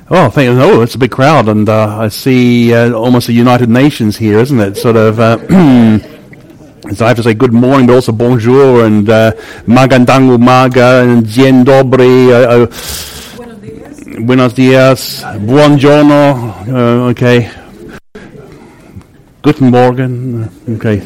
Oh, it's a big crowd, and I see almost a United Nations here, isn't it? Sort of. So I have to say good morning, but also bonjour, and magandang umaga, and dzień dobry, buenos dias, buongiorno, okay, guten Morgen, okay,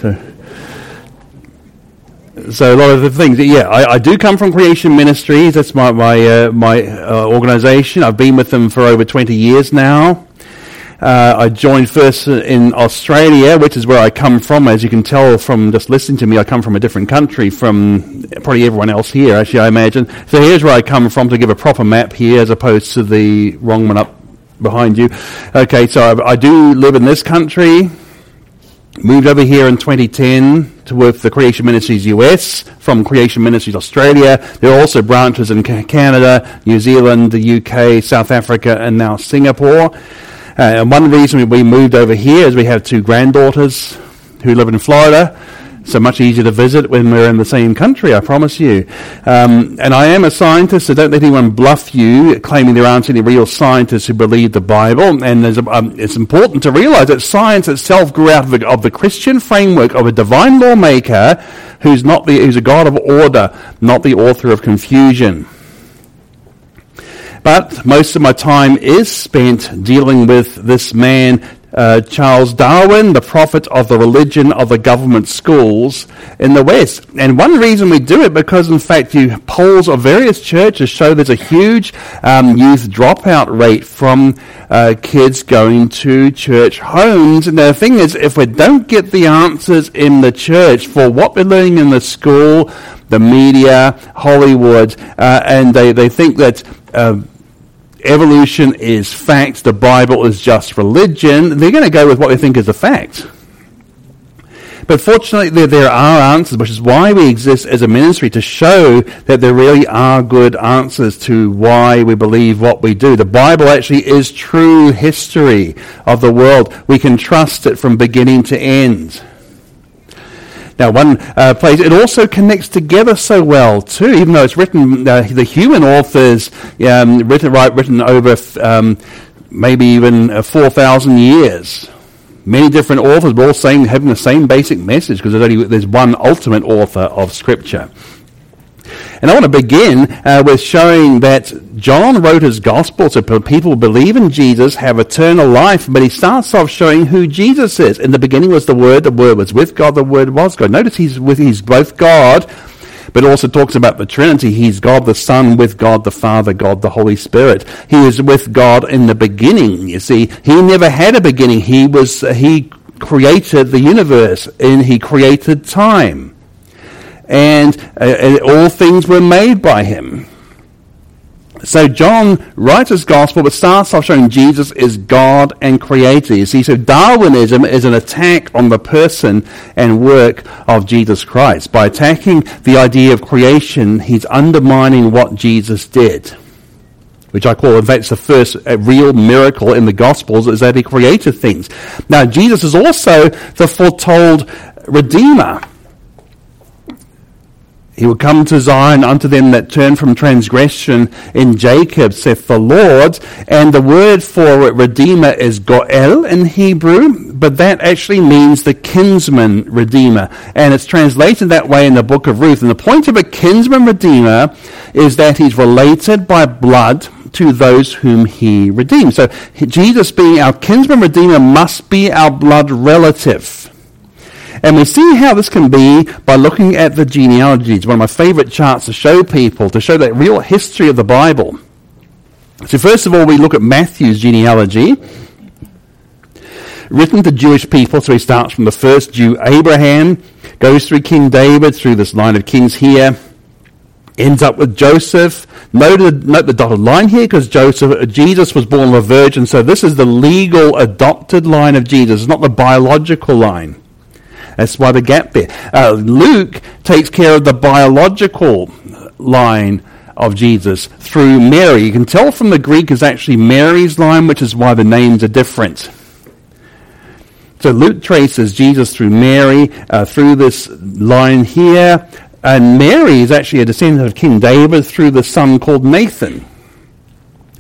so a lot of the things. Yeah, I do come from Creation Ministries. That's my organization. I've been with them for over 20 years now. I joined first in Australia, which is where I come from. As you can tell from just listening to me, I come from a different country from probably everyone else here, actually, I imagine. So here's where I come from, to give a proper map here as opposed to the wrong one up behind you. Okay, so I do live in this country. Moved over here in 2010 to work for the Creation Ministries US from Creation Ministries Australia. There are also branches in Canada, New Zealand, the UK, South Africa, and now Singapore. And one reason we moved over here is we have two granddaughters who live in Florida. So much easier to visit when we're in the same country, I promise you. And I am a scientist, so don't let anyone bluff you, claiming there aren't any real scientists who believe the Bible. And it's important to realize that science itself grew out of the Christian framework of a divine lawmaker who's a God of order, not the author of confusion. But most of my time is spent dealing with this man, Charles Darwin, the prophet of the religion of the government schools in the West. And one reason we do it, because in fact polls of various churches show there's a huge youth dropout rate from kids going to church homes. And the thing is, if we don't get the answers in the church for what we're learning in the school, the media, Hollywood, and they think that evolution is fact, the Bible is just religion, they're going to go with what they think is a fact. But fortunately, there are answers, which is why we exist as a ministry, to show that there really are good answers to why we believe what we do. The Bible actually is true history of the world. We can trust it from beginning to end. Now, one place, it also connects together so well, too, even though it's written, the human authors, written over maybe even 4,000 years. Many different authors, but all having the same basic message, because there's one ultimate author of Scripture. And I want to begin with showing that John wrote his gospel so people believe in Jesus, have eternal life, but he starts off showing who Jesus is. In the beginning was the Word was with God, the Word was God. Notice he's both God, but also talks about the Trinity. He's God the Son with God the Father, God the Holy Spirit. He was with God in the beginning. You see, he never had a beginning. He created the universe, and he created time. And all things were made by him. So John writes his gospel, but starts off showing Jesus is God and creator. You see, so Darwinism is an attack on the person and work of Jesus Christ. By attacking the idea of creation, he's undermining what Jesus did, which I call, in fact, it's the first real miracle in the Gospels, is that he created things. Now, Jesus is also the foretold Redeemer. He will come to Zion unto them that turn from transgression in Jacob, saith the Lord. And the word for Redeemer is Goel in Hebrew, but that actually means the kinsman Redeemer. And it's translated that way in the book of Ruth. And the point of a kinsman Redeemer is that he's related by blood to those whom he redeems. So Jesus, being our kinsman Redeemer, must be our blood relative. And we see how this can be by looking at the genealogies. One of my favorite charts to show people, to show that real history of the Bible. So first of all, we look at Matthew's genealogy, written to Jewish people. So he starts from the first Jew, Abraham, goes through King David, through this line of kings here, ends up with Joseph. Note the dotted line here, because Jesus was born of a virgin, so this is the legal adopted line of Jesus. It's not the biological line. That's why the gap there. Luke takes care of the biological line of Jesus through Mary. You can tell from the Greek is actually Mary's line, which is why the names are different. So Luke traces Jesus through Mary, through this line here. And Mary is actually a descendant of King David through the son called Nathan.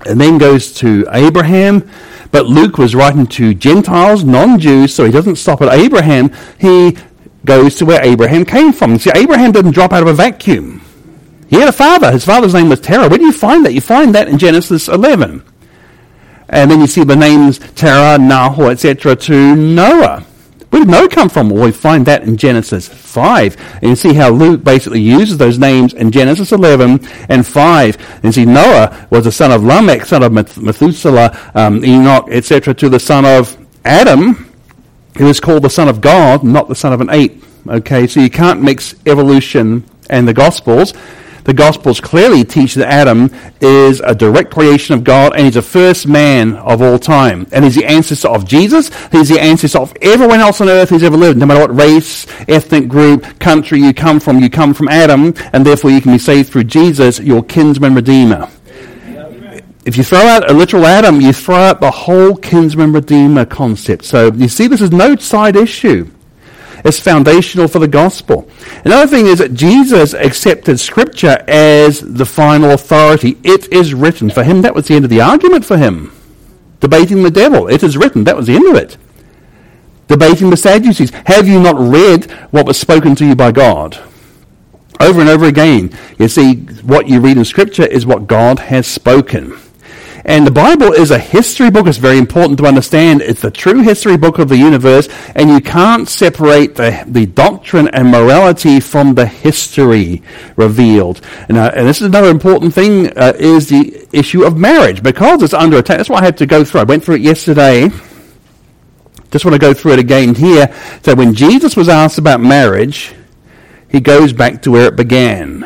and then goes to Abraham. But Luke was writing to Gentiles, non-Jews, so he doesn't stop at Abraham. He goes to where Abraham came from. See, Abraham didn't drop out of a vacuum. He had a father. His father's name was Terah. Where do you find that? You find that in Genesis 11. And then you see the names Terah, Nahor, etc. to Noah. Where did Noah come from? Well, we find that in Genesis 5. And you see how Luke basically uses those names in Genesis 11 and 5. And you see Noah was the son of Lamech, son of Methuselah, Enoch, etc. to the son of Adam, who is called the son of God, not the son of an ape. Okay, so you can't mix evolution and the Gospels. The Gospels clearly teach that Adam is a direct creation of God, and he's the first man of all time. And he's the ancestor of Jesus. He's the ancestor of everyone else on earth who's ever lived. No matter what race, ethnic group, country you come from Adam, and therefore you can be saved through Jesus, your kinsman redeemer. If you throw out a literal Adam, you throw out the whole kinsman redeemer concept. So you see, this is no side issue. It's foundational for the gospel. Another thing is that Jesus accepted Scripture as the final authority. It is written. For him, that was the end of the argument for him. Debating the devil. It is written. That was the end of it. Debating the Sadducees. Have you not read what was spoken to you by God? Over and over again, you see, what you read in Scripture is what God has spoken. And the Bible is a history book. It's very important to understand. It's the true history book of the universe, and you can't separate the doctrine and morality from the history revealed. And this is another important thing, is the issue of marriage, because it's under attack. That's why I had to go through. I went through it yesterday. Just want to go through it again here. So when Jesus was asked about marriage, he goes back to where it began.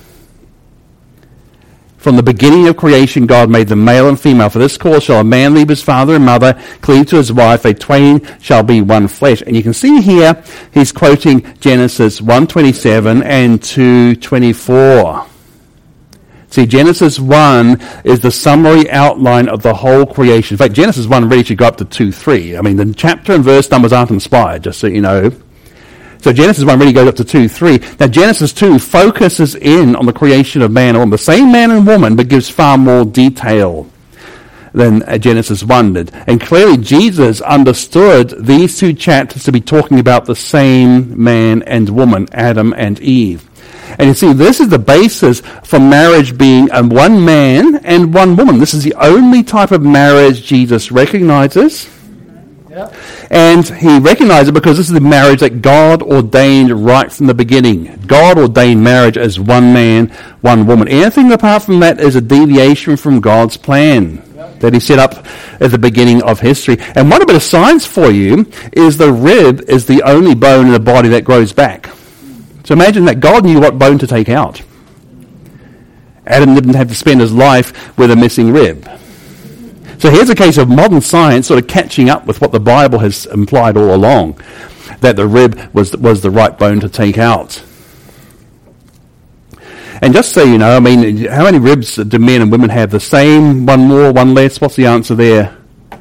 From the beginning of creation, God made them male and female. For this cause shall a man leave his father and mother, cleave to his wife, they twain shall be one flesh. And you can see here, he's quoting Genesis 1:27 and 2:24. See, Genesis 1 is the summary outline of the whole creation. In fact, Genesis 1 really should go up to 2:3. I mean, the chapter and verse numbers aren't inspired, just so you know. So Genesis 1 really goes up to 2:3. Now Genesis 2 focuses in on the creation of man and woman. The same man and woman, but gives far more detail than Genesis 1 did. And clearly Jesus understood these two chapters to be talking about the same man and woman, Adam and Eve. And you see, this is the basis for marriage being one man and one woman. This is the only type of marriage Jesus recognizes. Yep. And he recognized it because this is the marriage that God ordained right from the beginning. God ordained marriage as one man, one woman. Anything apart from that is a deviation from God's plan that he set up at the beginning of history. And one bit of science for you is the rib is the only bone in the body that grows back. So imagine that God knew what bone to take out. Adam didn't have to spend his life with a missing rib. So here's a case of modern science sort of catching up with what the Bible has implied all along, that the rib was the right bone to take out. And just so you know, I mean, how many ribs do men and women have? The same, one more, one less? What's the answer there?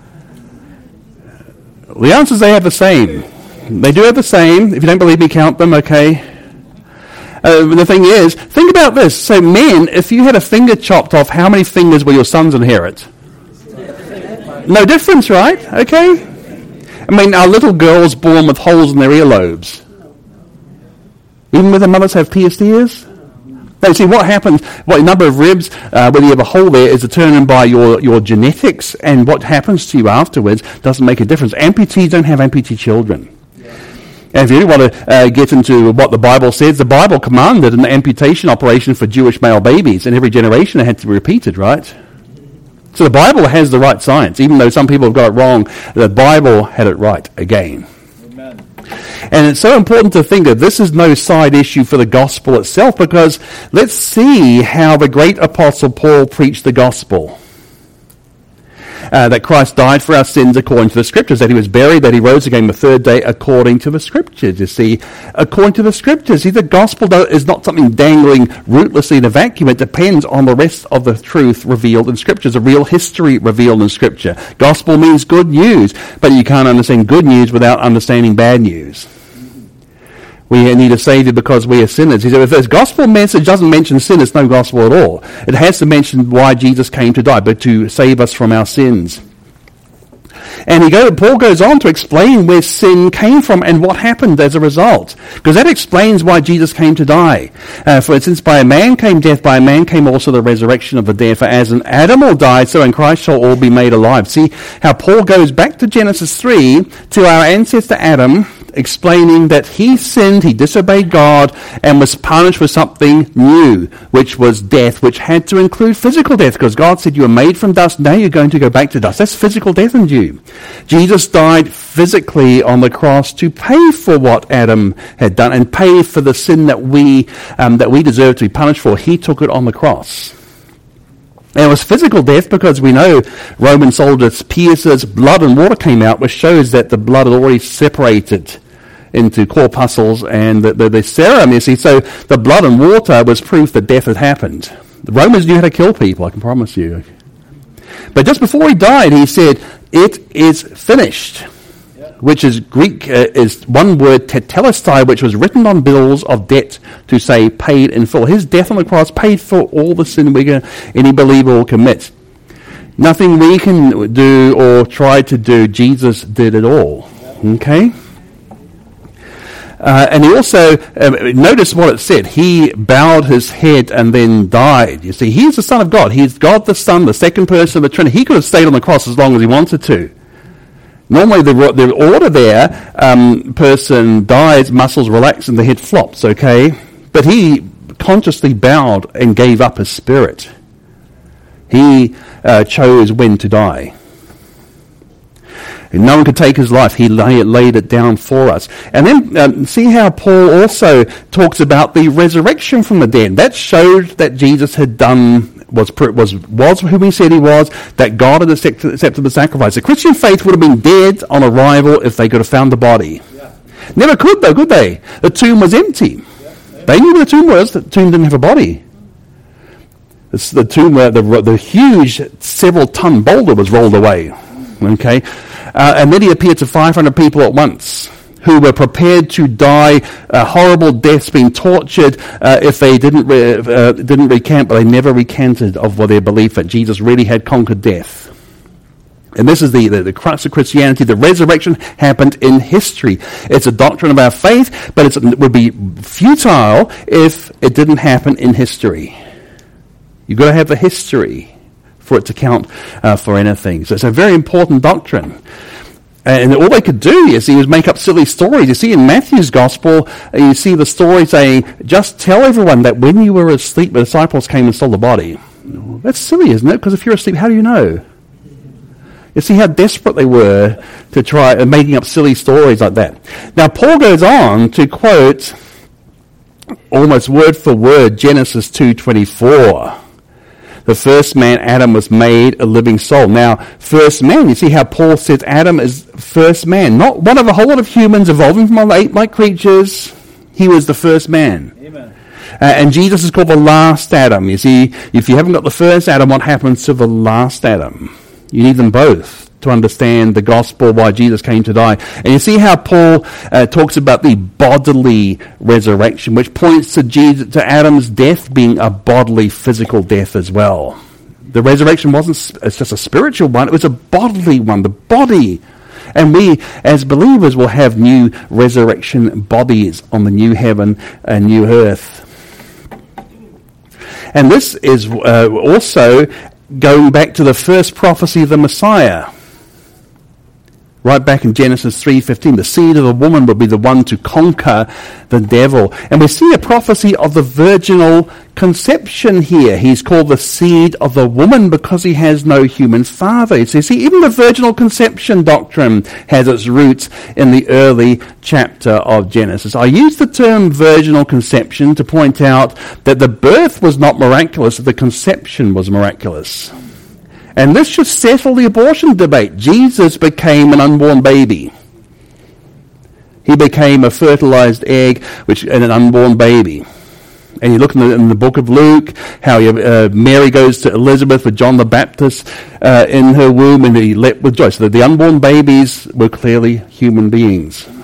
Well, the answer is they have the same. They do have the same. If you don't believe me, count them, okay? The thing is, think about this. So men, if you had a finger chopped off, how many fingers will your sons inherit? No difference, right? Okay? I mean, are little girls born with holes in their earlobes? Even when their mothers have pierced ears? No, see, what happens, what number of ribs, whether you have a hole there, is determined by your genetics, and what happens to you afterwards doesn't make a difference. Amputees don't have amputee children. And if you want to get into what the Bible says, the Bible commanded an amputation operation for Jewish male babies, and every generation it had to be repeated, right? So the Bible has the right science. Even though some people have got it wrong, the Bible had it right again. Amen. And it's so important to think that this is no side issue for the gospel itself, because let's see how the great apostle Paul preached the gospel. That Christ died for our sins according to the Scriptures, that he was buried, that he rose again the third day according to the Scriptures. You see, according to the Scriptures. See, the gospel is not something dangling rootlessly in a vacuum. It depends on the rest of the truth revealed in Scriptures, a real history revealed in Scripture. Gospel means good news, but you can't understand good news without understanding bad news. We need a Savior because we are sinners. He said, if this gospel message doesn't mention sin, it's no gospel at all. It has to mention why Jesus came to die, but to save us from our sins. And Paul goes on to explain where sin came from and what happened as a result. Because that explains why Jesus came to die. For instance, by a man came death, by a man came also the resurrection of the dead. For as in Adam all died, so in Christ shall all be made alive. See how Paul goes back to Genesis 3, to our ancestor Adam, explaining that he sinned, he disobeyed God, and was punished for something new, which was death, which had to include physical death, because God said, you were made from dust, now you're going to go back to dust. That's physical death in you. Jesus died physically on the cross to pay for what Adam had done, and pay for the sin that we deserve to be punished for. He took it on the cross. And it was physical death because we know Roman soldiers pierced, blood and water came out, which shows that the blood had already separated into corpuscles and the serum, you see. So the blood and water was proof that death had happened. The Romans knew how to kill people, I can promise you. But just before he died, he said, it is finished. Which is Greek, is one word, tetelestai, which was written on bills of debt to say paid in full. His death on the cross paid for all the sin any believer will commit. Nothing we can do or try to do, Jesus did it all. Okay? And he also, notice what it said, he bowed his head and then died. You see, he's the Son of God. He's God the Son, the second person of the Trinity. He could have stayed on the cross as long as he wanted to. Normally, the order there, person dies, muscles relax, and the head flops, okay? But he consciously bowed and gave up his spirit. He chose when to die. And no one could take his life. He laid it down for us. And then see how Paul also talks about the resurrection from the dead. That showed that Jesus had done was who he said he was, that God had accepted the sacrifice. The Christian faith would have been dead on arrival if they could have found the body. Yeah. Never could though, could they? The tomb was empty. Yeah. They knew where the tomb was. The tomb didn't have a body. It's the tomb where the huge several-ton boulder was rolled away. Okay, and then he appeared to 500 people at once, who were prepared to die horrible deaths, being tortured if they didn't recant, but they never recanted of their belief that Jesus really had conquered death. And this is the crux of Christianity. The resurrection happened in history. It's a doctrine of our faith, but it would be futile if it didn't happen in history. You've got to have the history for it to count for anything. So it's a very important doctrine. And all they could do, you see, was make up silly stories. You see, in Matthew's gospel, you see the story saying, just tell everyone that when you were asleep, the disciples came and stole the body. That's silly, isn't it? Because if you're asleep, how do you know? You see how desperate they were to try making up silly stories like that. Now, Paul goes on to quote, almost word for word, Genesis 2:24. The first man, Adam, was made a living soul. Now, first man, you see how Paul says Adam is first man. Not one of a whole lot of humans evolving from ape-like creatures. He was the first man. Amen. And Jesus is called the last Adam. You see, if you haven't got the first Adam, what happens to the last Adam? You need them both to understand the gospel, why Jesus came to die. And you see how Paul talks about the bodily resurrection, which points to Adam's death being a bodily, physical death as well. The resurrection it's just a spiritual one, it was a bodily one, the body. And we, as believers, will have new resurrection bodies on the new heaven and new earth. And this is also going back to the first prophecy of the Messiah. Right back in Genesis 3:15, the seed of the woman would be the one to conquer the devil. And we see a prophecy of the virginal conception here. He's called the seed of the woman because he has no human father. So you see, even the virginal conception doctrine has its roots in the early chapter of Genesis. I use the term virginal conception to point out that the birth was not miraculous, the conception was miraculous. And this should settle the abortion debate. Jesus became an unborn baby. He became a fertilized egg and an unborn baby. And you look in the book of Luke, how Mary goes to Elizabeth with John the Baptist in her womb, and he leapt with joy. So the unborn babies were clearly human beings.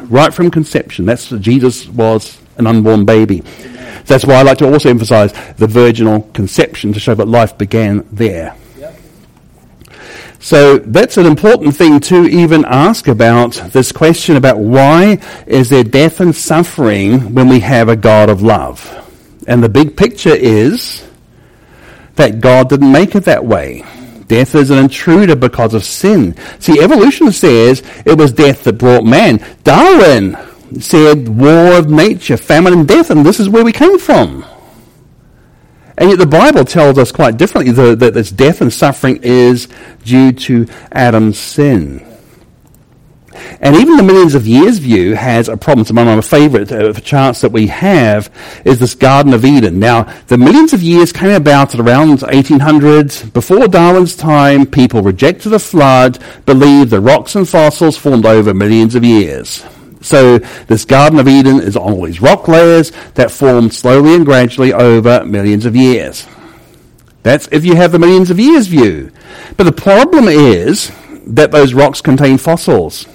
right from conception. Jesus was an unborn baby. That's why I like to also emphasize the virginal conception to show that life began there. Yep. So that's an important thing to even ask about this question about why is there death and suffering when we have a God of love? And the big picture is that God didn't make it that way. Death is an intruder because of sin. See, evolution says it was death that brought man. Darwin said war of nature, famine and death, and this is where we came from. And yet the Bible tells us quite differently that this death and suffering is due to Adam's sin. And even the millions of years view has a problem. It's one of my favorite charts that we have is this Garden of Eden. Now, the millions of years came about at around 1800. Before Darwin's time, people rejected the flood, believed the rocks and fossils formed over millions of years. So this Garden of Eden is on all these rock layers that formed slowly and gradually over millions of years. That's if you have the millions of years view. But the problem is that those rocks contain fossils.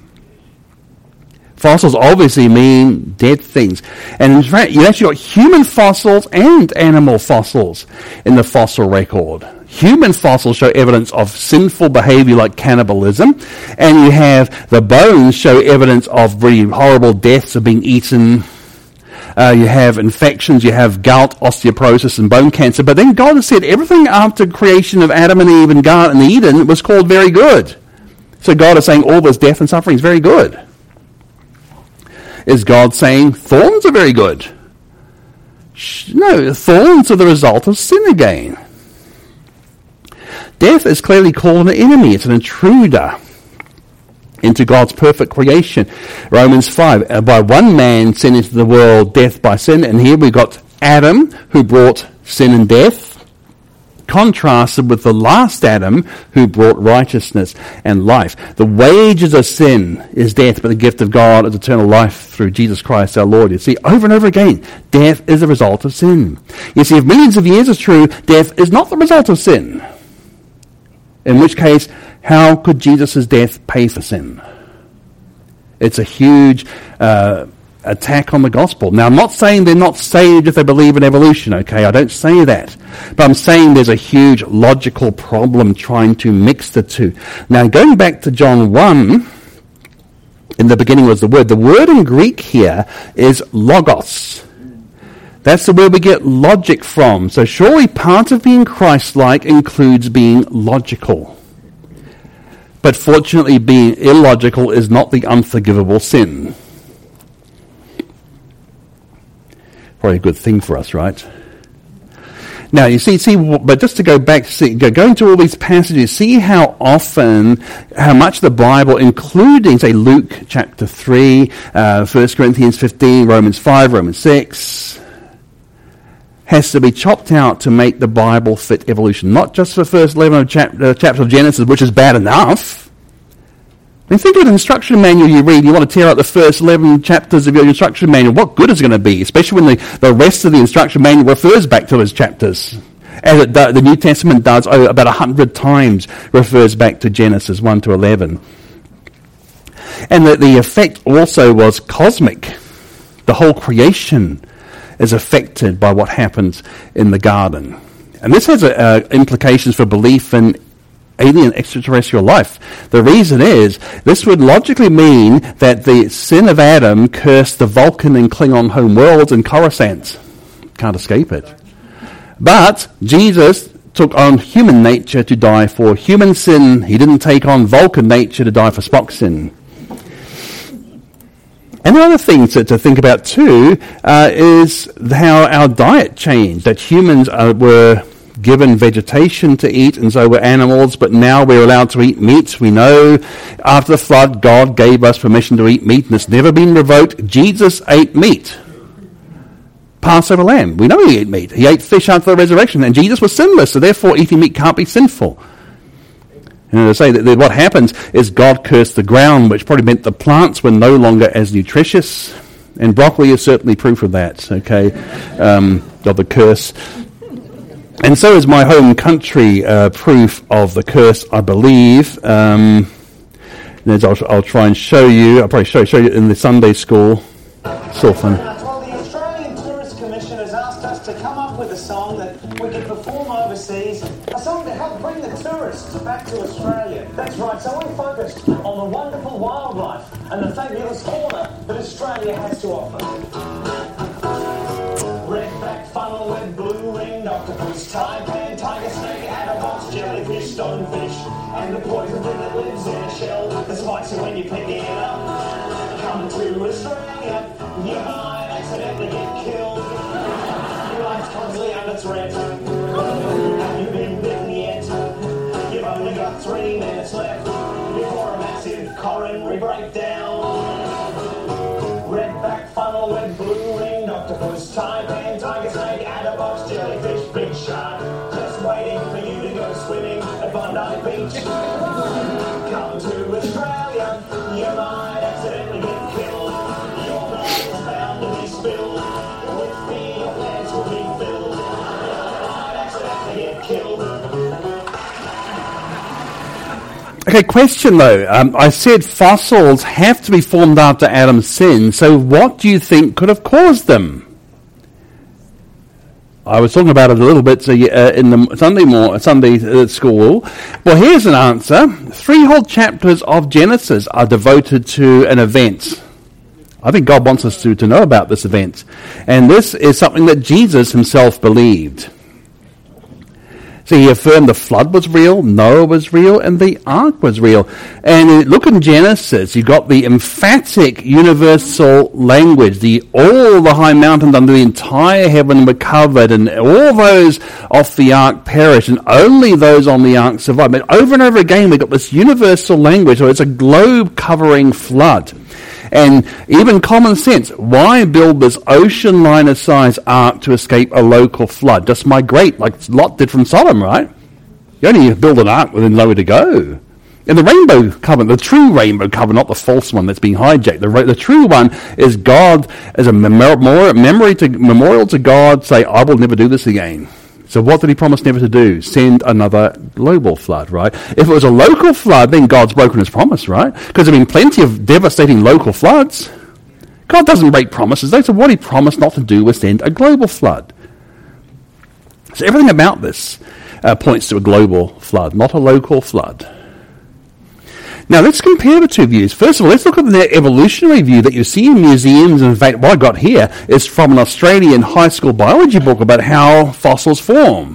Fossils obviously mean dead things. And in fact, you actually got human fossils and animal fossils in the fossil record. Human fossils show evidence of sinful behavior like cannibalism, and you have the bones show evidence of really horrible deaths of being eaten. You have infections, you have gout, osteoporosis, and bone cancer. But then God has said everything after creation of Adam and Eve and Garden and Eden was called very good. So God is saying all this death and suffering is very good. Is God saying thorns are very good? No, thorns are the result of sin again. Death is clearly called an enemy. It's an intruder into God's perfect creation. Romans 5, by one man sin into the world, death by sin. And here we've got Adam, who brought sin and death, contrasted with the last Adam, who brought righteousness and life. The wages of sin is death, but the gift of God is eternal life through Jesus Christ our Lord. You see, over and over again, death is a result of sin. You see, if millions of years is true, death is not the result of sin. In which case, how could Jesus' death pay for sin? It's a huge attack on the gospel. Now, I'm not saying they're not saved if they believe in evolution, okay? I don't say that. But I'm saying there's a huge logical problem trying to mix the two. Now, going back to John 1, in the beginning was the Word. The word in Greek here is logos. That's the word we get logic from. So surely part of being Christ-like includes being logical. But fortunately, being illogical is not the unforgivable sin. Probably a good thing for us, right? Now, you see, but just to go back, go into all these passages, see how much the Bible, including, say, Luke chapter 3, 1 Corinthians 15, Romans 5, Romans 6, has to be chopped out to make the Bible fit evolution. Not just the first 11 chapters of Genesis, which is bad enough. I mean, think of an instruction manual you read. You want to tear out the first 11 chapters of your instruction manual. What good is it going to be? Especially when the rest of the instruction manual refers back to those chapters. As the New Testament does, about 100 times refers back to Genesis 1 to 11. And the effect also was cosmic. The whole creation is affected by what happens in the garden. And this has implications for belief in alien extraterrestrial life. The reason is, this would logically mean that the sin of Adam cursed the Vulcan and Klingon home worlds and Coruscant. Can't escape it. But Jesus took on human nature to die for human sin. He didn't take on Vulcan nature to die for Spock's sin. And another thing to think about too is how our diet changed. That humans were given vegetation to eat, and so were animals, but now we're allowed to eat meat. We know after the flood, God gave us permission to eat meat, and it's never been revoked. Jesus ate meat. Passover lamb. We know he ate meat. He ate fish after the resurrection, and Jesus was sinless, so therefore eating meat can't be sinful. And I say that what happens is God cursed the ground, which probably meant the plants were no longer as nutritious. And broccoli is certainly proof of that, okay, of the curse. And so is my home country proof of the curse, I believe. And I'll try and show you. I'll probably show you in the Sunday school. Soften. Well, the Australian Tourist Commission has asked us to come up with a song that we can perform overseas, a song to help bring the tourists back to Australia. That's right, so we focused on the wonderful wildlife and the fabulous fauna that Australia has to offer. Redback, funnel-web, blue-ringed octopus, taipan, tiger snake, adderbox, jellyfish, stonefish, and the poison thing that lives in a shell that's spicy when you pick it up. Come to Australia, you might accidentally get killed. Your life's constantly under threat. Have you been bitten yet? You've only got 3 minutes left before a massive coronary breakdown. Redback, funnel-web, blue-ringed octopus, taipan, tiger snake, adderbox, jellyfish, big shark, just waiting for you to go swimming at Bondi Beach. Come to Australia, you might accidentally get killed. Your blood is bound to be spilled. With fear, your pants will be filled. You might accidentally get killed. Okay, question though. I said fossils have to be formed after Adam's sin, so what do you think could have caused them? I was talking about it a little bit in the Sunday school. Well, here's an answer. 3 whole chapters of Genesis are devoted to an event. I think God wants us to know about this event. And this is something that Jesus himself believed. So he affirmed the flood was real, Noah was real, and the ark was real. And look in Genesis, you've got the emphatic universal language. All the high mountains under the entire heaven were covered, and all those off the ark perished, and only those on the ark survived. But over and over again, we've got this universal language, so it's a globe-covering flood. And even common sense, why build this ocean liner-sized ark to escape a local flood? Just migrate, like Lot did from Sodom, right? You only build an ark within nowhere to go. And the rainbow covenant, the true rainbow covenant, not the false one that's being hijacked. The true one is God as a memorial to God, say, I will never do this again. So what did he promise never to do? Send another global flood, right? If it was a local flood, then God's broken his promise, right? Because there have been plenty of devastating local floods. God doesn't break promises. So what he promised not to do was send a global flood. So everything about this points to a global flood, not a local flood. Now, let's compare the two views. First of all, let's look at the evolutionary view that you see in museums. In fact, what I got here is from an Australian high school biology book about how fossils form.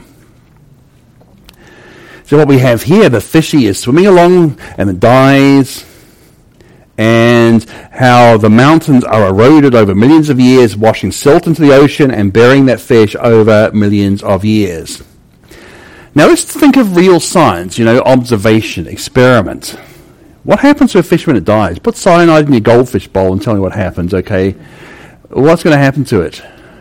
So what we have here, the fishy is swimming along and it dies, and how the mountains are eroded over millions of years, washing silt into the ocean and burying that fish over millions of years. Now, let's think of real science, observation, experiment. What happens to a fish when it dies? Put cyanide in your goldfish bowl and tell me what happens, okay? What's going to happen to it?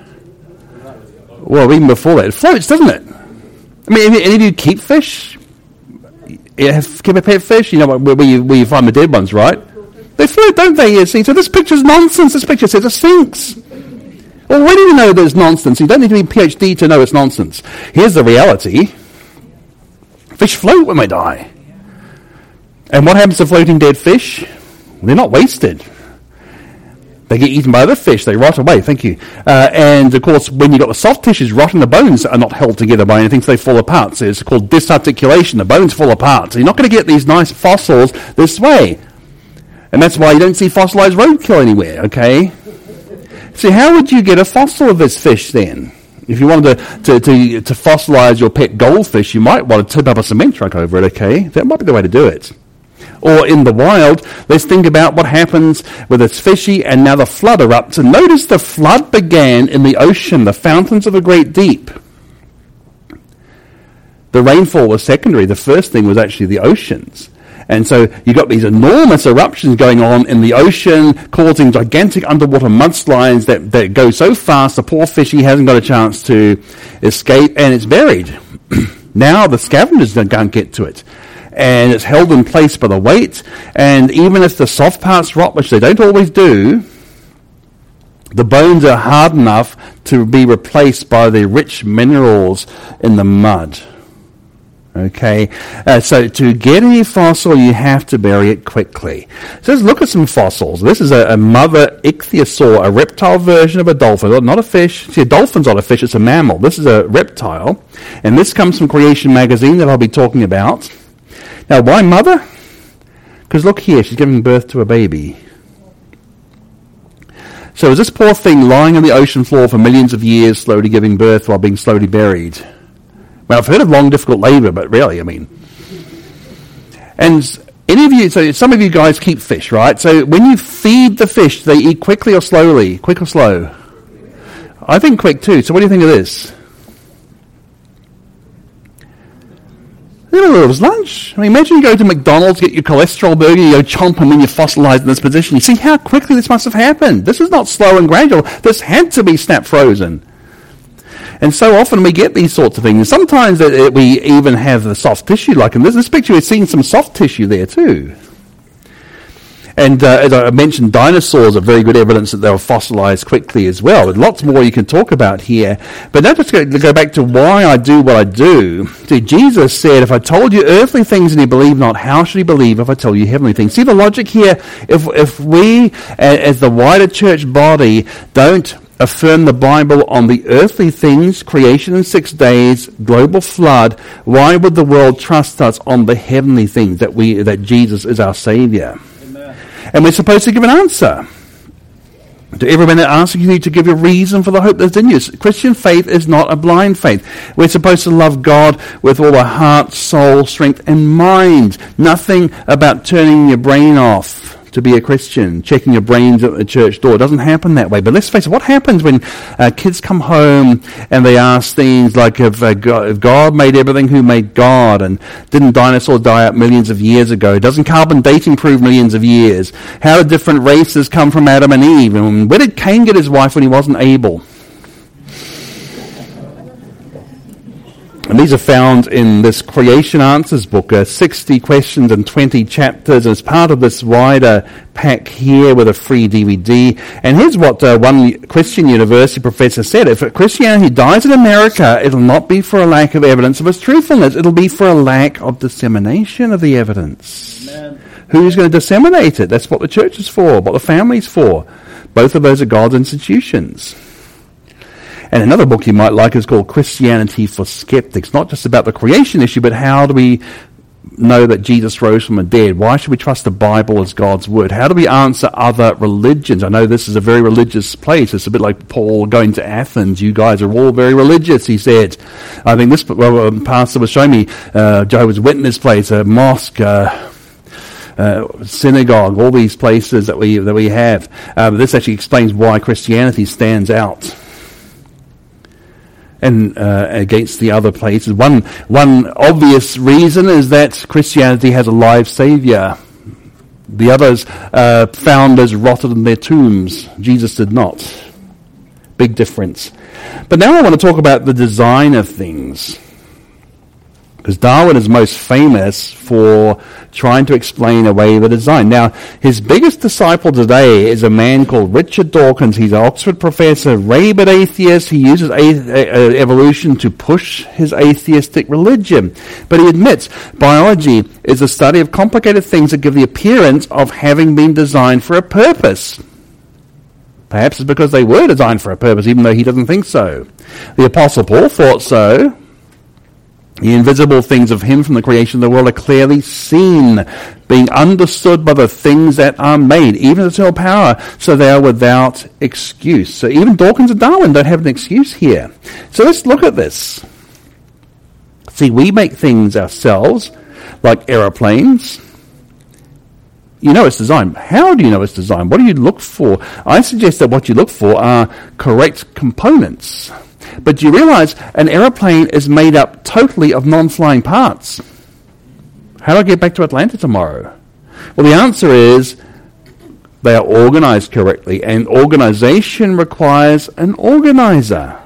Well, even before that, it floats, doesn't it? I mean, any of you keep fish? Keep a pet fish? Where you find the dead ones, right? They float, don't they? See, so this picture's nonsense. This picture says it sinks. Well, where do you know there's nonsense? You don't need to be a PhD to know it's nonsense. Here's the reality. Fish float when they die. And what happens to floating dead fish? They're not wasted. They get eaten by other fish. They rot away. Thank you. And, of course, when you've got the soft tissues rotting, the bones are not held together by anything, so they fall apart. So it's called disarticulation. The bones fall apart. So you're not going to get these nice fossils this way. And that's why you don't see fossilized roadkill anywhere, okay? So how would you get a fossil of this fish then? If you wanted to fossilize your pet goldfish, you might want to tip up a cement truck over it, okay? That might be the way to do it. Or in the wild, let's think about what happens with this fishy and now the flood erupts. And notice the flood began in the ocean, the fountains of a great deep. The rainfall was secondary. The first thing was actually the oceans. And so you've got these enormous eruptions going on in the ocean, causing gigantic underwater mudslides that go so fast the poor fishy hasn't got a chance to escape, and it's buried. Now the scavengers can't get to it. And it's held in place by the weight, and even if the soft parts rot, which they don't always do, the bones are hard enough to be replaced by the rich minerals in the mud. Okay, so to get any fossil, you have to bury it quickly. So let's look at some fossils. This is a mother ichthyosaur, a reptile version of a dolphin, not a fish. See, a dolphin's not a fish, it's a mammal. This is a reptile, and this comes from Creation Magazine that I'll be talking about. Now, why mother? Because look here, she's giving birth to a baby. So is this poor thing lying on the ocean floor for millions of years, slowly giving birth while being slowly buried? Well, I've heard of long, difficult labor, but really, and any of you, so some of you guys keep fish, right? So when you feed the fish, do they eat quickly or slowly? Quick or slow? I think quick too. So what do you think of this? It was lunch. Imagine you go to McDonald's, get your cholesterol burger, you go chomp and then you're fossilized in this position. You see how quickly this must have happened. This is not slow and gradual. This had to be snap frozen. And so often we get these sorts of things. Sometimes we even have the soft tissue, like in this picture, we're seeing some soft tissue there too. And as I mentioned, dinosaurs are very good evidence that they were fossilized quickly as well. There's lots more you can talk about here. But now just go back to why I do what I do. See, Jesus said, if I told you earthly things and you believe not, how should you believe if I tell you heavenly things? See the logic here? If we, as the wider church body, don't affirm the Bible on the earthly things, creation in 6 days, global flood, why would the world trust us on the heavenly things, that Jesus is our Savior? Amen. And we're supposed to give an answer. To everyone that asks, you need to give a reason for the hope that's in you. Christian faith is not a blind faith. We're supposed to love God with all our heart, soul, strength, and mind. Nothing about turning your brain off to be a Christian, checking your brains at the church door. It doesn't happen that way. But let's face it, what happens when kids come home and they ask things like, if God made everything, who made God? And didn't dinosaurs die out millions of years ago? Doesn't carbon dating prove millions of years? How did different races come from Adam and Eve? And where did Cain get his wife when he wasn't Abel? And these are found in this Creation Answers book, 60 questions and 20 chapters as part of this wider pack here with a free DVD. And here's what one Christian university professor said. If Christianity dies in America, it'll not be for a lack of evidence of its truthfulness. It'll be for a lack of dissemination of the evidence. Amen. Who's going to disseminate it? That's what the church is for, what the family's for. Both of those are God's institutions. And another book you might like is called Christianity for Skeptics. Not just about the creation issue, but how do we know that Jesus rose from the dead? Why should we trust the Bible as God's word? How do we answer other religions? I know this is a very religious place. It's a bit like Paul going to Athens. You guys are all very religious, he said. I think this pastor was showing me Jehovah's Witness place, a mosque, synagogue, all these places that we have. This actually explains why Christianity stands out and against the other places. One obvious reason is that Christianity has a live Savior. The others founders rotted in their tombs. Jesus did not. Big difference. But now I want to talk about the design of things. Because Darwin is most famous for trying to explain away the design. Now, his biggest disciple today is a man called Richard Dawkins. He's an Oxford professor, rabid atheist. He uses evolution to push his atheistic religion. But he admits biology is the study of complicated things that give the appearance of having been designed for a purpose. Perhaps it's because they were designed for a purpose, even though he doesn't think so. The Apostle Paul thought so. The invisible things of him from the creation of the world are clearly seen, being understood by the things that are made, even the eternal power, so they are without excuse. So even Dawkins and Darwin don't have an excuse here. So let's look at this. See, we make things ourselves, like aeroplanes. You know it's designed. How do you know it's designed? What do you look for? I suggest that what you look for are correct components. But do you realize an aeroplane is made up totally of non-flying parts? How do I get back to Atlanta tomorrow? Well, the answer is they are organized correctly, and organization requires an organizer.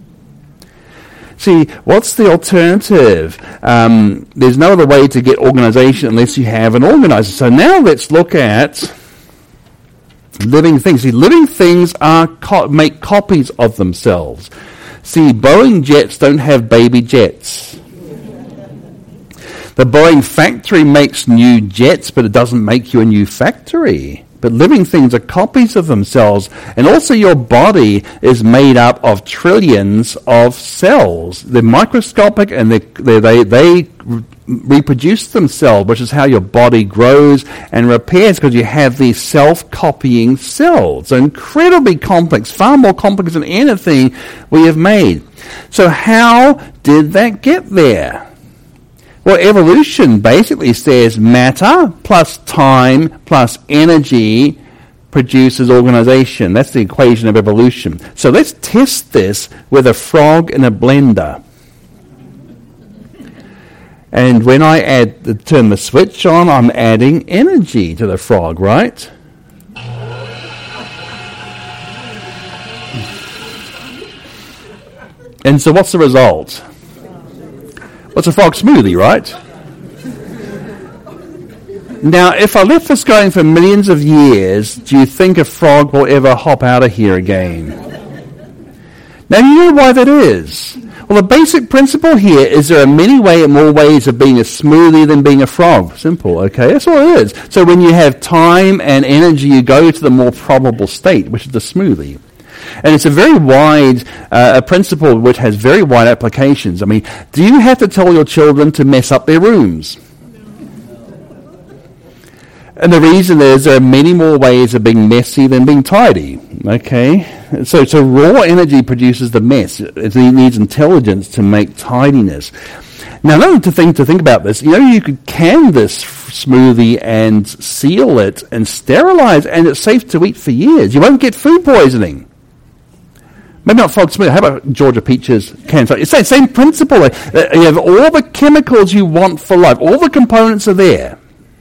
See, what's the alternative? There's no other way to get organization unless you have an organizer. So now let's look at living things. See, living things make copies of themselves. See, Boeing jets don't have baby jets. The Boeing factory makes new jets, but it doesn't make you a new factory. But living things are copies of themselves. And also your body is made up of trillions of cells. They're microscopic and they reproduce themselves, which is how your body grows and repairs, because you have these self-copying cells. So incredibly complex, far more complex than anything we have made. So how did that get there? Well, evolution basically says matter plus time plus energy produces organization. That's the equation of evolution. So let's test this with a frog in a blender. And when I turn the switch on, I'm adding energy to the frog, right? And so what's the result? What's a frog smoothie, right? Now, if I left this going for millions of years, do you think a frog will ever hop out of here again? Now, you know why that is. Well, the basic principle here is there are more ways of being a smoothie than being a frog. Simple, okay? That's all it is. So when you have time and energy, you go to the more probable state, which is the smoothie. And it's a very wide a principle which has very wide applications. I mean, do you have to tell your children to mess up their rooms? And the reason is there are many more ways of being messy than being tidy. Okay? So raw energy produces the mess. It needs intelligence to make tidiness. Now, another thing to think about this, you could can this smoothie and seal it and sterilize, and it's safe to eat for years. You won't get food poisoning. Maybe not frog smoothie. How about Georgia peaches canned? It's the same principle. You have all the chemicals you want for life. All the components are there.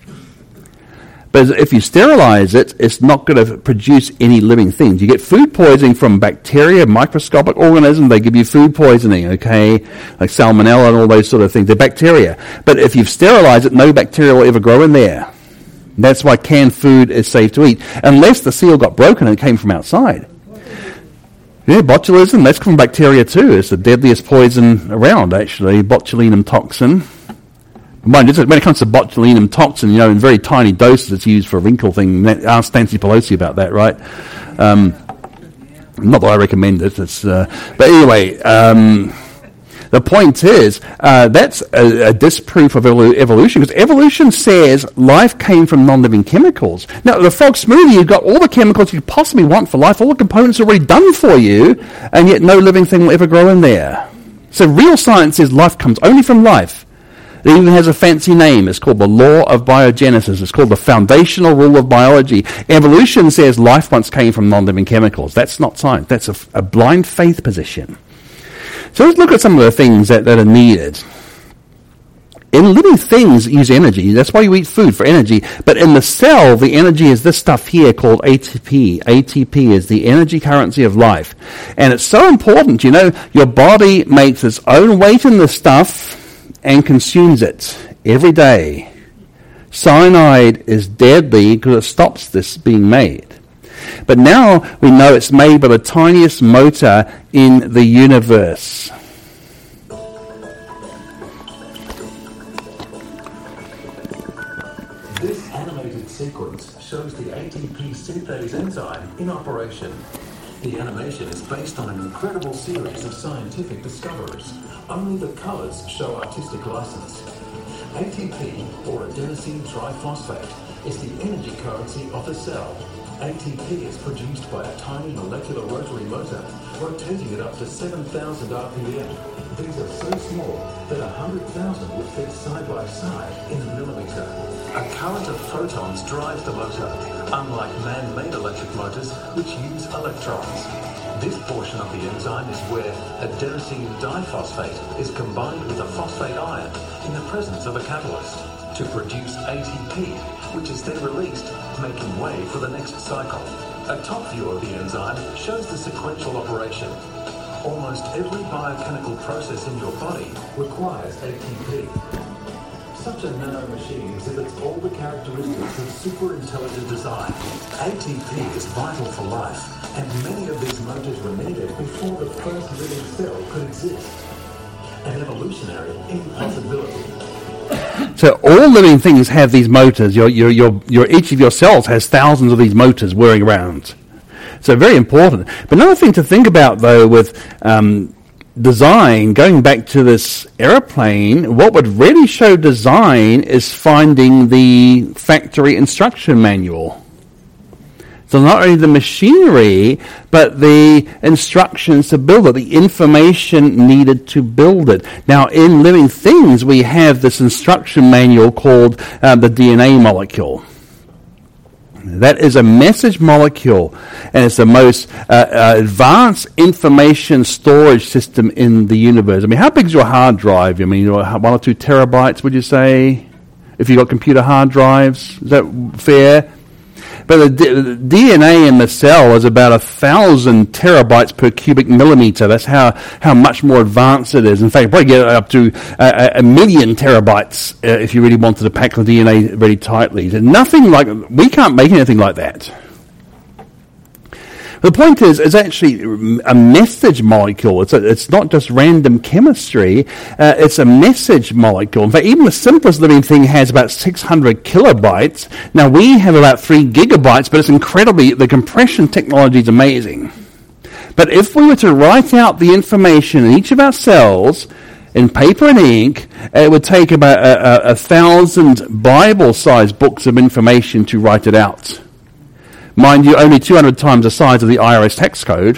But if you sterilize it, it's not going to produce any living things. You get food poisoning from bacteria, microscopic organisms. They give you food poisoning, okay? Like salmonella and all those sort of things. They're bacteria. But if you've sterilized it, no bacteria will ever grow in there. That's why canned food is safe to eat. Unless the seal got broken and it came from outside. Yeah, botulism, that's from bacteria too. It's the deadliest poison around, actually, botulinum toxin. When it comes to botulinum toxin, in very tiny doses, it's used for a wrinkle thing. Ask Nancy Pelosi about that, right? Not that I recommend it. But anyway, the point is, that's a disproof of evolution, because evolution says life came from non-living chemicals. Now, the frog smoothie, you've got all the chemicals you could possibly want for life, all the components are already done for you, and yet no living thing will ever grow in there. So real science says life comes only from life. It even has a fancy name. It's called the law of biogenesis. It's called the foundational rule of biology. Evolution says life once came from non-living chemicals. That's not science. That's a blind faith position. So let's look at some of the things that are needed. In living things use energy. That's why you eat food, for energy. But in the cell, the energy is this stuff here called ATP. ATP is the energy currency of life. And it's so important. Your body makes its own weight in this stuff and consumes it every day. Cyanide is deadly because it stops this being made. But now we know it's made by the tiniest motor in the universe. This animated sequence shows the ATP synthase enzyme in operation. The animation is based on an incredible series of scientific discoveries. Only the colours show artistic license. ATP, or adenosine triphosphate, is the energy currency of the cell. ATP is produced by a tiny molecular rotary motor, rotating it up to 7,000 RPM. These are so small that 100,000 would fit side by side in a millimetre. A current of photons drives the motor, unlike man-made electric motors which use electrons. This portion of the enzyme is where adenosine diphosphate is combined with a phosphate ion in the presence of a catalyst to produce ATP, which is then released, making way for the next cycle. A top view of the enzyme shows the sequential operation. Almost every biochemical process in your body requires ATP. Such a nano machine exhibits all the characteristics of super-intelligent design. ATP is vital for life, and many of these motors were needed before the first living cell could exist. An evolutionary impossibility. So all living things have these motors. Each of your cells has thousands of these motors whirring around. So very important. But another thing to think about, though, with design, going back to this airplane, what would really show design is finding the factory instruction manual. So not only the machinery, but the instructions to build it, the information needed to build it. Now, in living things, we have this instruction manual called the DNA molecule. That is a message molecule, and it's the most advanced information storage system in the universe. I mean, how big is your hard drive? I mean, 1 or 2 terabytes, would you say? If you've got computer hard drives, is that fair? But the DNA in the cell is about 1,000 terabytes per cubic millimeter. That's how much more advanced it is. In fact, you probably get up to 1 million terabytes if you really wanted to pack the DNA very tightly. Nothing like, we can't make anything like that. The point is, it's actually a message molecule. It's not just random chemistry. It's a message molecule. In fact, even the simplest living thing has about 600 kilobytes. Now, we have about 3 gigabytes, but it's incredibly, the compression technology is amazing. But if we were to write out the information in each of our cells in paper and ink, it would take about 1,000 Bible-sized books of information to write it out. Mind you, only 200 times the size of the IRS tax code.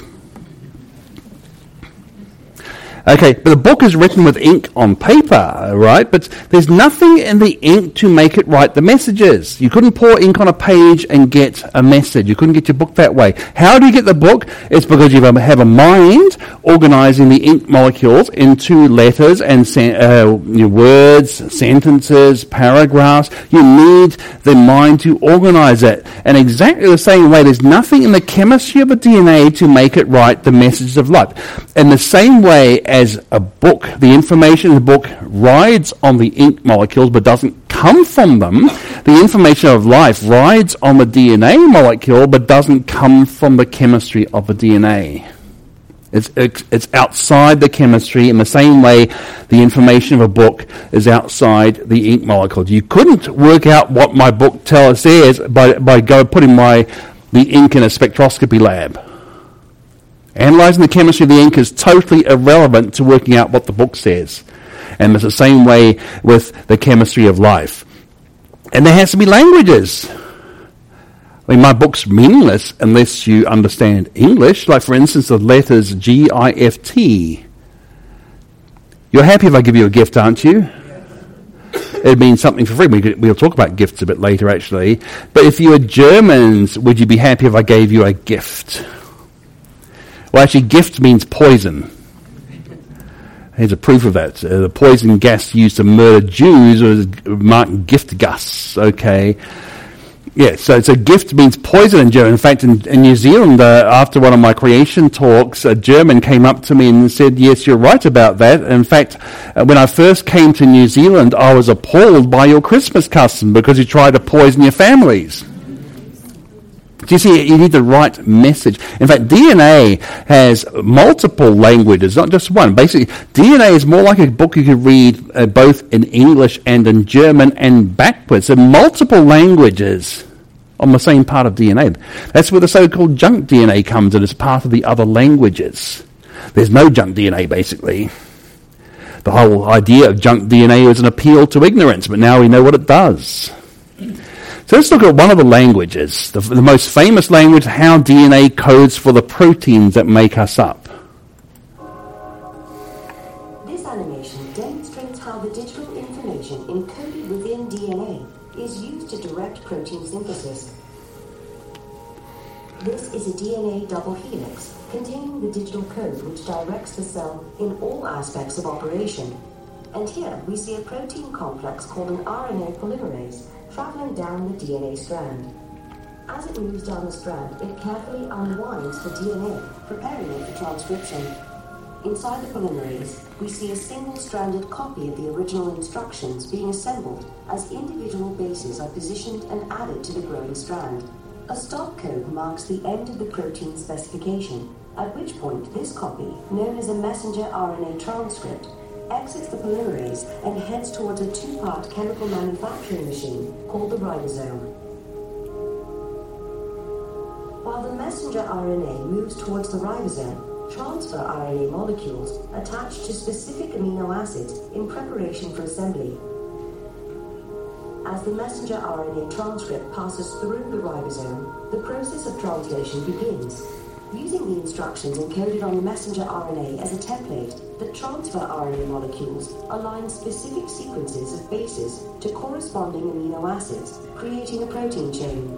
Okay, but the book is written with ink on paper, right? But there's nothing in the ink to make it write the messages. You couldn't pour ink on a page and get a message. You couldn't get your book that way. How do you get the book? It's because you have a mind organizing the ink molecules into letters and words, sentences, paragraphs. You need the mind to organize it. And exactly the same way, there's nothing in the chemistry of the DNA to make it write the messages of life. In the same way as a book, the information in the book rides on the ink molecules but doesn't come from them. The information of life rides on the DNA molecule but doesn't come from the chemistry of the DNA. It's outside the chemistry in the same way the information of a book is outside the ink molecule. You couldn't work out what my book says by putting the ink in a spectroscopy lab. Analyzing the chemistry of the ink is totally irrelevant to working out what the book says. And it's the same way with the chemistry of life. And there has to be languages. I mean, my book's meaningless unless you understand English. Like, for instance, the letters G-I-F-T. You're happy if I give you a gift, aren't you? It means something for free. We'll talk about gifts a bit later, actually. But if you were Germans, would you be happy if I gave you a gift? Well, actually, gift means poison. Here's a proof of that. The poison gas used to murder Jews was marked Giftgas, okay? Yeah, so gift means poison in German. In fact, in New Zealand, after one of my creation talks, a German came up to me and said, yes, you're right about that. In fact, when I first came to New Zealand, I was appalled by your Christmas custom because you tried to poison your families. Do you see, you need the right message. In fact, DNA has multiple languages, not just one. Basically, DNA is more like a book you could read both in English and in German and backwards. So multiple languages on the same part of DNA. That's where the so-called junk DNA comes in as part of the other languages. There's no junk DNA, basically. The whole idea of junk DNA is an appeal to ignorance, but now we know what it does. So let's look at one of the languages, the most famous language, how DNA codes for the proteins that make us up. This animation demonstrates how the digital information encoded within DNA is used to direct protein synthesis. This is a DNA double helix containing the digital code which directs the cell in all aspects of operation. And here we see a protein complex called an RNA polymerase traveling down the DNA strand. As it moves down the strand, it carefully unwinds the DNA, preparing it for transcription. Inside the polymerase, we see a single-stranded copy of the original instructions being assembled as individual bases are positioned and added to the growing strand. A stop code marks the end of the protein specification, at which point this copy, known as a messenger RNA transcript, exits the polymerase and heads towards a two-part chemical manufacturing machine called the ribosome. While the messenger RNA moves towards the ribosome, transfer RNA molecules attach to specific amino acids in preparation for assembly. As the messenger RNA transcript passes through the ribosome, the process of translation begins. Using the instructions encoded on the messenger RNA as a template, the transfer RNA molecules align specific sequences of bases to corresponding amino acids, creating a protein chain.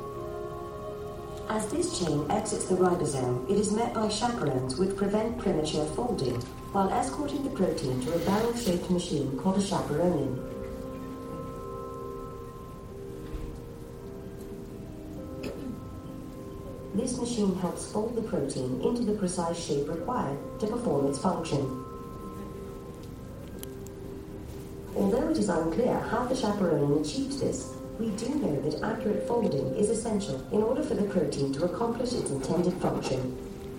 As this chain exits the ribosome, it is met by chaperones which prevent premature folding, while escorting the protein to a barrel-shaped machine called a chaperonin. This machine helps fold the protein into the precise shape required to perform its function. Although it is unclear how the chaperonin achieves this, we do know that accurate folding is essential in order for the protein to accomplish its intended function.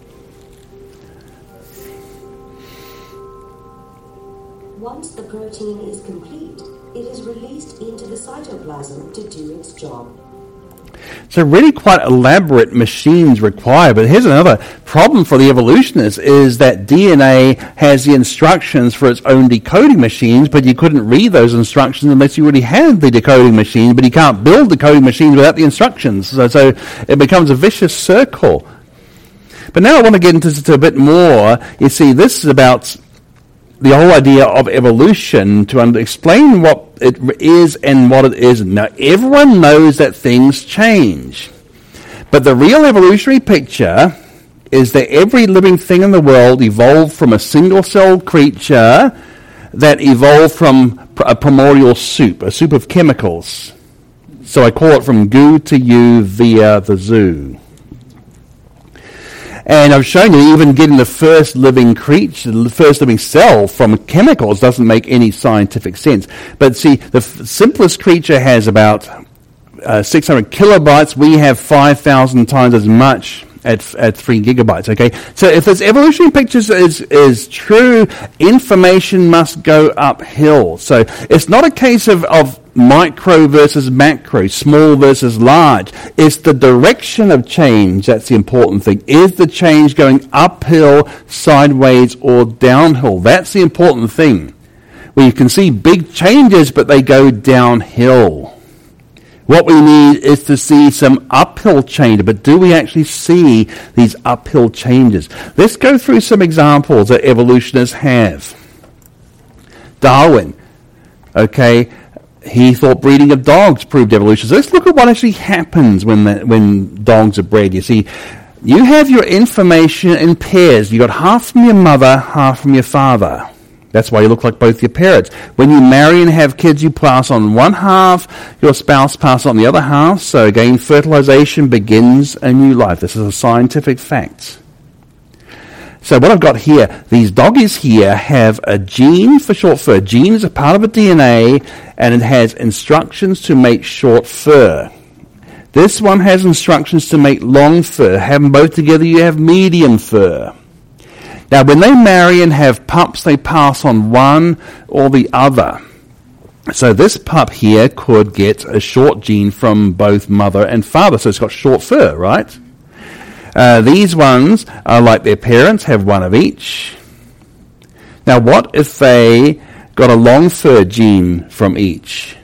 Once the protein is complete, it is released into the cytoplasm to do its job. So really quite elaborate machines required. But here's another problem for the evolutionists, is that DNA has the instructions for its own decoding machines, but you couldn't read those instructions unless you already had the decoding machine, but you can't build decoding machines without the instructions. So it becomes a vicious circle. But now I want to get into just a bit more. You see, this is about the whole idea of evolution, to explain what it is and what it isn't. Now, everyone knows that things change. But the real evolutionary picture is that every living thing in the world evolved from a single-celled creature that evolved from a primordial soup, a soup of chemicals. So I call it from goo to you via the zoo. And I've shown you even getting the first living creature, the first living cell from chemicals doesn't make any scientific sense. But see, the simplest creature has about 600 kilobytes. We have 5,000 times as much at 3 gigabytes, okay? So if this evolutionary picture is true, information must go uphill. So it's not a case of micro versus macro, small versus large. It's the direction of change that's the important thing. Is the change going uphill, sideways, or downhill? That's the important thing. Well, you can see big changes, but they go downhill. What we need is to see some uphill change, but do we actually see these uphill changes? Let's go through some examples that evolutionists have. Darwin, okay, he thought breeding of dogs proved evolution. So let's look at what actually happens when dogs are bred. You see, you have your information in pairs. You got half from your mother, half from your father. That's why you look like both your parents. When you marry and have kids, you pass on one half, your spouse passes on the other half. So again, fertilization begins a new life. This is a scientific fact. So what I've got here, these doggies here have a gene for short fur. Gene is a part of a DNA, and it has instructions to make short fur. This one has instructions to make long fur. Have them both together, you have medium fur. Now, when they marry and have pups, they pass on one or the other. So this pup here could get a short gene from both mother and father. So it's got short fur, right? These ones are like their parents, have one of each. Now, what if they got a long fur gene from each?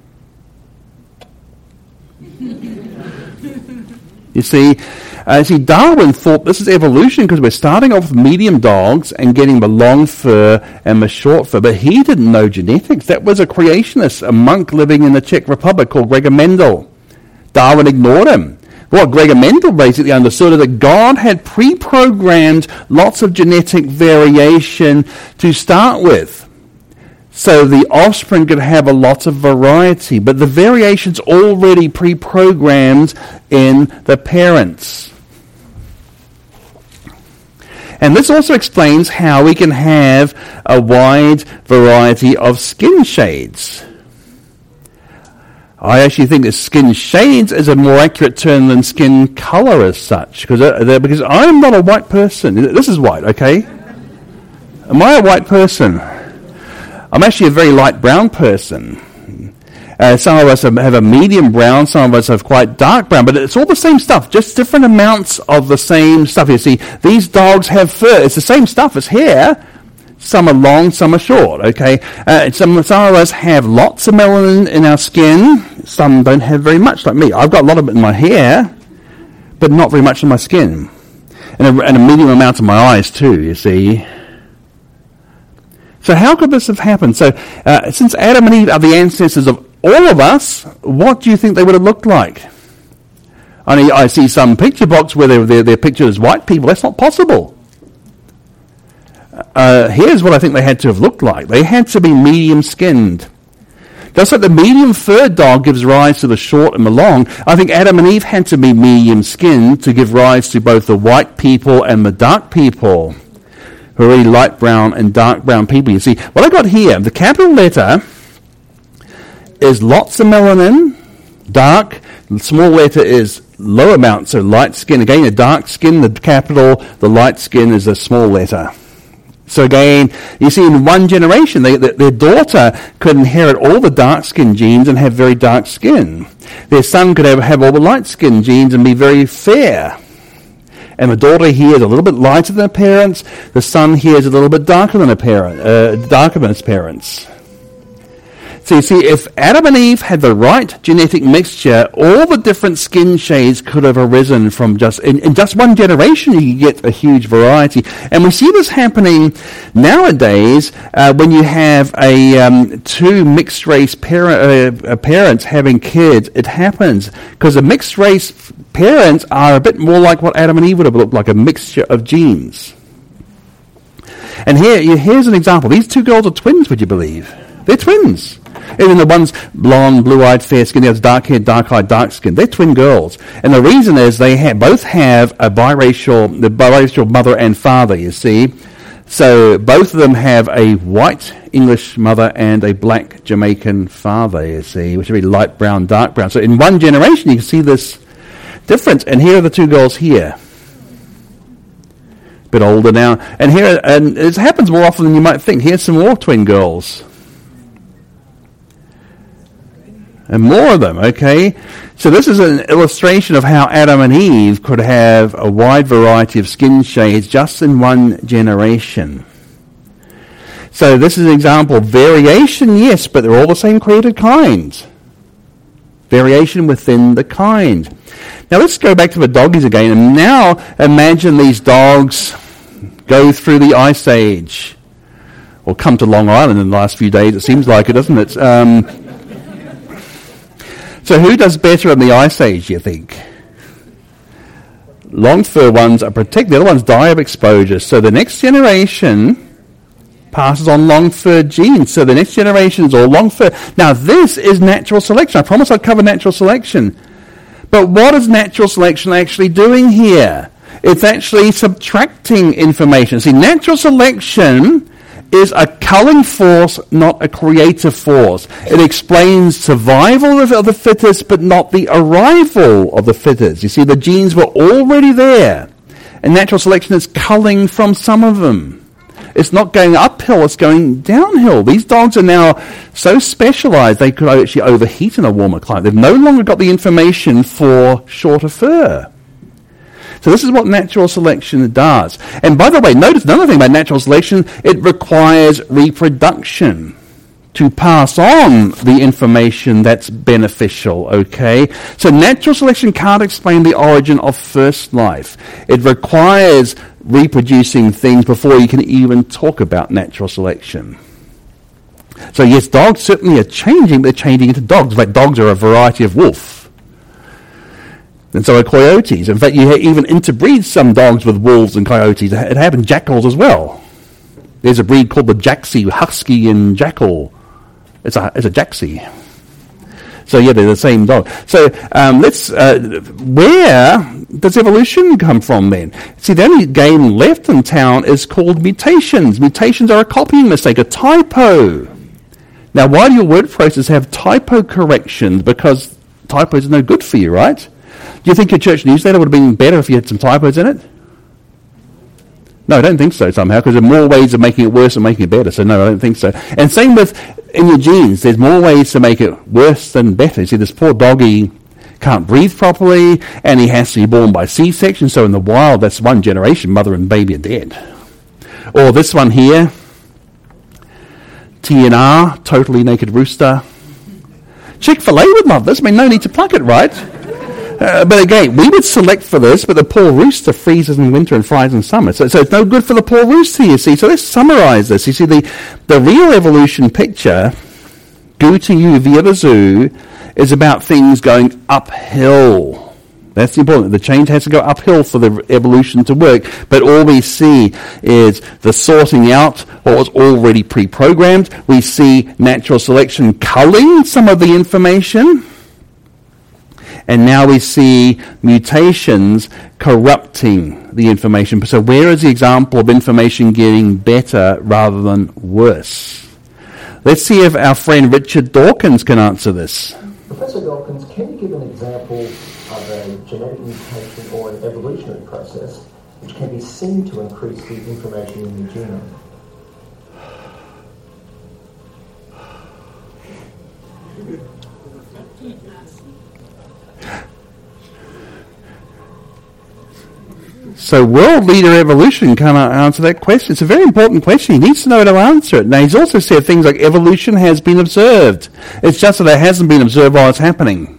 You see, Darwin thought this is evolution because we're starting off with medium dogs and getting the long fur and the short fur. But he didn't know genetics. That was a creationist, a monk living in the Czech Republic called Gregor Mendel. Darwin ignored him. What Gregor Mendel basically understood is that God had pre-programmed lots of genetic variation to start with. So the offspring could have a lot of variety, but the variation's already pre-programmed in the parents. And this also explains how we can have a wide variety of skin shades. I actually think that skin shades is a more accurate term than skin color as such, because I'm not a white person. This is white, okay? Am I a white person? I'm actually a very light brown person. Some of us have a medium brown, some of us have quite dark brown, but it's all the same stuff, just different amounts of the same stuff. You see, these dogs have fur. It's the same stuff as hair. Some are long, some are short, okay? Some of us have lots of melanin in our skin. Some don't have very much, like me. I've got a lot of it in my hair, but not very much in my skin. And a medium amount in my eyes too, you see. So how could this have happened? So since Adam and Eve are the ancestors of all of us, what do you think they would have looked like? I see some picture box where they're pictured as white people. That's not possible. Here's what I think they had to have looked like. They had to be medium-skinned. Just like the medium-furred dog gives rise to the short and the long, I think Adam and Eve had to be medium-skinned to give rise to both the white people and the dark people, who are really light brown and dark brown people. You see, what I got here, the capital letter is lots of melanin, dark. The small letter is low amount, so light skin. Again, a dark skin, the capital, the light skin is a small letter. So again, you see in one generation, their daughter could inherit all the dark skin genes and have very dark skin. Their son could have all the light skin genes and be very fair. And the daughter here is a little bit lighter than her parents. The son here is a little bit darker than darker than his parents. So you see, if Adam and Eve had the right genetic mixture, all the different skin shades could have arisen from in just one generation. You get a huge variety, and we see this happening nowadays when you have two mixed race parents having kids. It happens because the mixed race parents are a bit more like what Adam and Eve would have looked like, a mixture of genes. And here's an example. These two girls are twins. Would you believe? They're twins. Even the one's blonde, blue-eyed, fair-skinned, the other's dark-haired, dark-eyed, dark-skinned. They're twin girls. And the reason is they both have the biracial mother and father, you see. So both of them have a white English mother and a black Jamaican father, you see, which would be light brown, dark brown. So in one generation, you can see this difference. And here are the two girls here. A bit older now. And it happens more often than you might think. Here's some more twin girls. And more of them, okay? So this is an illustration of how Adam and Eve could have a wide variety of skin shades just in one generation. So this is an example. Variation, yes, but they're all the same created kinds. Variation within the kind. Now let's go back to the doggies again. And now imagine these dogs go through the Ice Age. Or come to Long Island in the last few days. It seems like it, doesn't it? So who does better in the Ice Age, you think? Long fur ones are protected, the other ones die of exposure. So the next generation passes on long fur genes. So the next generation is all long fur. Now this is natural selection. I promise I'll cover natural selection. But what is natural selection actually doing here? It's actually subtracting information. See, natural selection is a culling force, not a creative force. It explains survival of the fittest, but not the arrival of the fittest. You see, the genes were already there, and natural selection is culling from some of them. It's not going uphill, it's going downhill. These dogs are now so specialized they could actually overheat in a warmer climate. They've no longer got the information for shorter fur. So this is what natural selection does. And by the way, notice another thing about natural selection, it requires reproduction to pass on the information that's beneficial, okay? So natural selection can't explain the origin of first life. It requires reproducing things before you can even talk about natural selection. So yes, dogs certainly are changing, but they're changing into dogs. In fact, dogs are a variety of wolf. And so are coyotes. In fact, you even interbreed some dogs with wolves and coyotes. It happened jackals as well. There's a breed called the Jaxie, husky and jackal. It's a Jaxie. So yeah, they're the same dog. So where does evolution come from then? See, the only game left in town is called mutations. Mutations are a copying mistake, a typo. Now, why do your word processors have typo corrections? Because typos are no good for you, right? Do you think your church newsletter would have been better if you had some typos in it? No, I don't think so somehow, because there are more ways of making it worse than making it better. So no, I don't think so. And same with in your genes. There's more ways to make it worse than better. You see, this poor doggy can't breathe properly, and he has to be born by C-section. So in the wild, that's one generation, mother and baby are dead. Or this one here, TNR, totally naked rooster. Chick-fil-A would love this. I mean, no need to pluck it, right? But again, we would select for this, but the poor rooster freezes in winter and fries in summer. So it's no good for the poor rooster, you see. So let's summarize this. You see, the real evolution picture, Guti U via the zoo, is about things going uphill. That's important. The change has to go uphill for the evolution to work. But all we see is the sorting out what was already pre-programmed. We see natural selection culling some of the information. And now we see mutations corrupting the information. So where is the example of information getting better rather than worse? Let's see if our friend Richard Dawkins can answer this. Professor Dawkins, can you give an example of a genetic mutation or an evolutionary process which can be seen to increase the information in the genome? So world leader evolution can't answer that question. It's a very important question. He needs to know how to answer it. Now, he's also said things like evolution has been observed. It's just that it hasn't been observed while it's happening.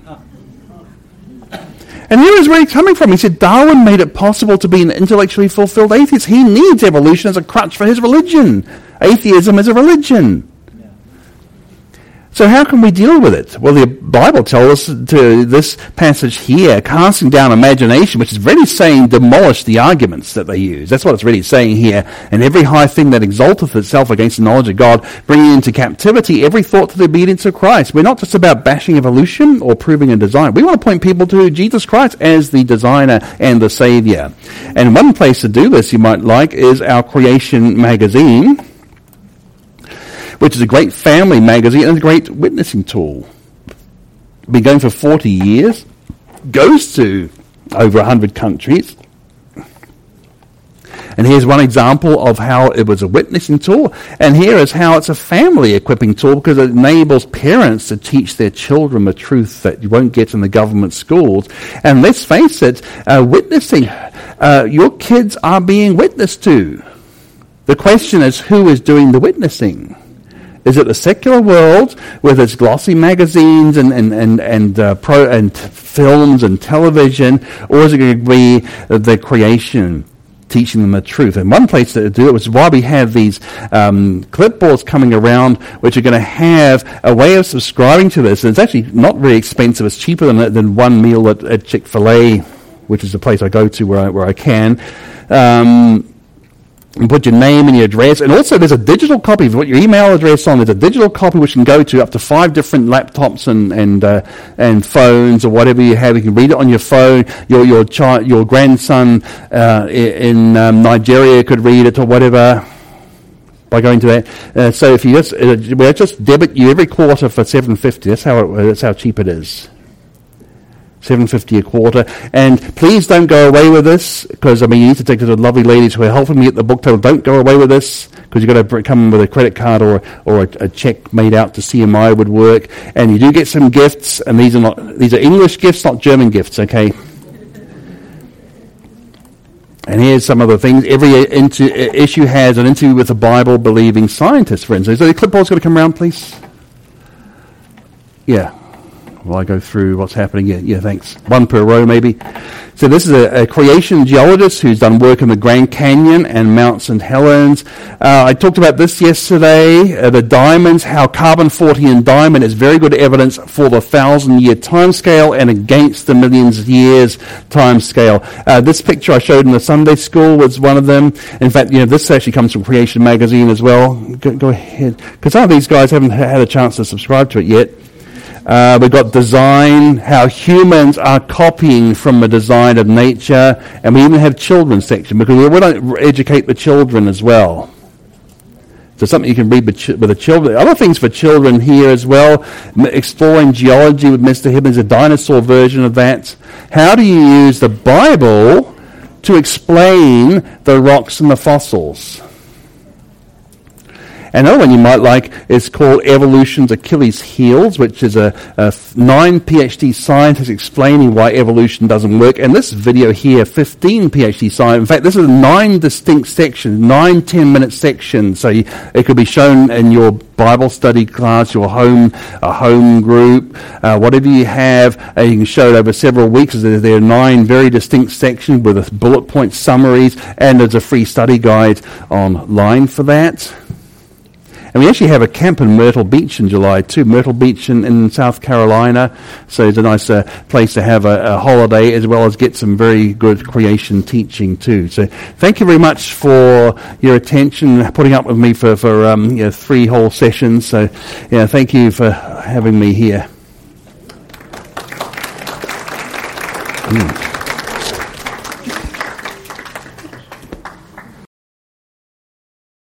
And here is where he's coming from. He said Darwin made it possible to be an intellectually fulfilled atheist. He needs evolution as a crutch for his religion. Atheism is a religion. So how can we deal with it? Well, the Bible tells us to this passage here, casting down imagination, which is really saying demolish the arguments that they use. That's what it's really saying here. And every high thing that exalteth itself against the knowledge of God, bringing into captivity every thought to the obedience of Christ. We're not just about bashing evolution or proving a design. We want to point people to Jesus Christ as the designer and the Savior. And one place to do this you might like is our Creation magazine, which is a great family magazine and a great witnessing tool. Been going for 40 years, goes to over 100 countries. And here's one example of how it was a witnessing tool. And here is how it's a family equipping tool, because it enables parents to teach their children the truth that you won't get in the government schools. And let's face it, witnessing, your kids are being witnessed to. The question is, who is doing the witnessing? Is it the secular world with its glossy magazines and films and television, or is it going to be the creation teaching them the truth? And one place to do it, which is why we have these clipboards coming around, which are going to have a way of subscribing to this. And it's actually not very expensive. It's cheaper than one meal at Chick-fil-A, which is the place I go to where I can. And put your name and your address. And also there's a digital copy. If you put your email address on, there's a digital copy which can go to up to 5 different laptops and phones or whatever you have. You can read it on your phone. Your grandson in Nigeria could read it or whatever by going to that. So if you we'll just debit you every quarter for $7.50. That's how cheap it is. $7.50 a quarter. And please don't go away with this, because you need to take to the lovely ladies who are helping me at the book table. Don't go away with this, because you've got to come with a credit card or a check made out to CMI would work. And you do get some gifts, and these are English gifts, not German gifts, okay? And here's some of the things. Every issue has an interview with a Bible-believing scientist, for instance. So the clipboard's going to come around, please. Yeah. Well, I go through what's happening. Yeah, thanks. One per row, maybe. So this is a creation geologist who's done work in the Grand Canyon and Mount St. Helens. I talked about this yesterday, the diamonds, how carbon-14 in diamond is very good evidence for the 1,000-year timescale and against the millions of years timescale. This picture I showed in the Sunday school was one of them. In fact, this actually comes from Creation magazine as well. Go ahead. Because some of these guys haven't had a chance to subscribe to it yet. We've got design, how humans are copying from the design of nature, and we even have children's section, because we want to educate the children as well. So something you can read with the children. Other things for children here as well, exploring geology with Mr. Hibbins, a dinosaur version of that. How do you use the Bible to explain the rocks and the fossils. Another one you might like is called Evolution's Achilles Heels, which is a 9 PhD scientists explaining why evolution doesn't work. And this video here, 15 PhD scientists. In fact, this is 9 distinct sections, 9 10-minute sections. So it could be shown in your Bible study class, a home group, whatever you have. You can show it over several weeks. There are 9 very distinct sections with bullet point summaries, and there's a free study guide online for that. And we actually have a camp in Myrtle Beach in July too, Myrtle Beach in South Carolina. So it's a nice place to have a holiday as well as get some very good creation teaching too. So thank you very much for your attention, putting up with me for 3 whole sessions. So thank you for having me here.